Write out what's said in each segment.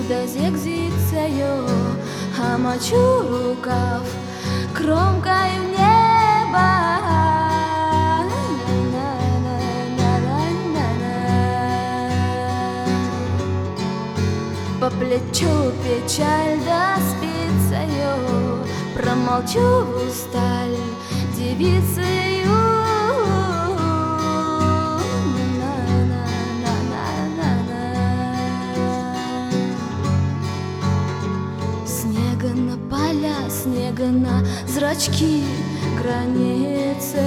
да зигзицею, а мочу рукав кромкой в небо. По плечу печаль да спицею, промолчу в сталь девицею. Снега на поля, снега на зрачки границы,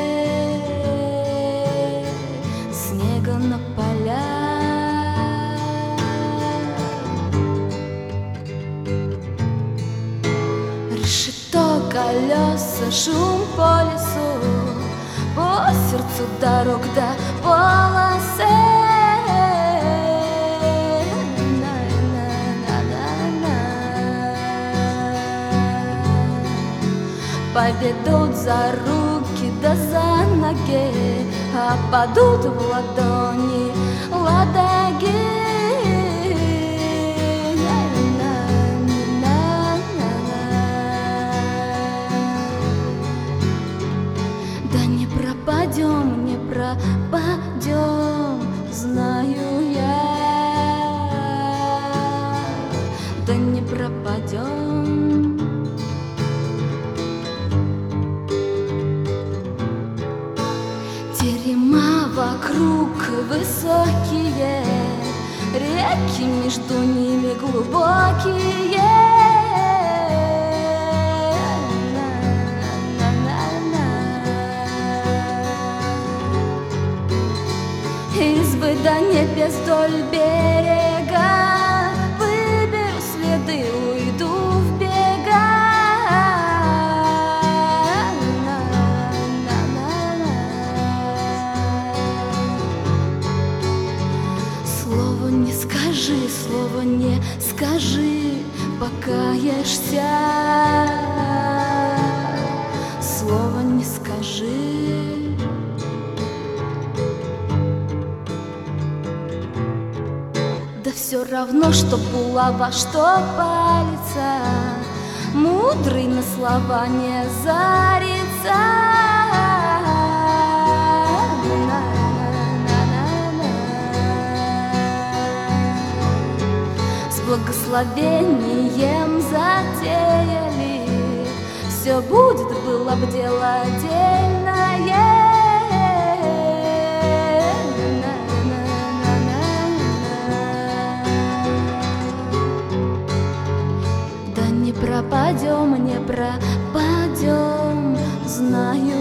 снега на поля. Решето, колеса, шум по лесу, по сердцу дорог да полосы. Поведут за руки да за ноги, а падут в ладони ладоги. Да не пропадем, не пропадем, знаю я. Да не пропадем. Терема вокруг высокие, реки между ними глубокие. Избы до небес вдоль берега, выберу следы, уйду в бега. Слово не скажи, слово не скажи, покаешься. Слово не скажи. Да все равно, что булава, что палится, мудрый на слова не зарится. С благословением затеяли, все будет, было б дело отдельное. Да не пропадем, не пропадем, знаю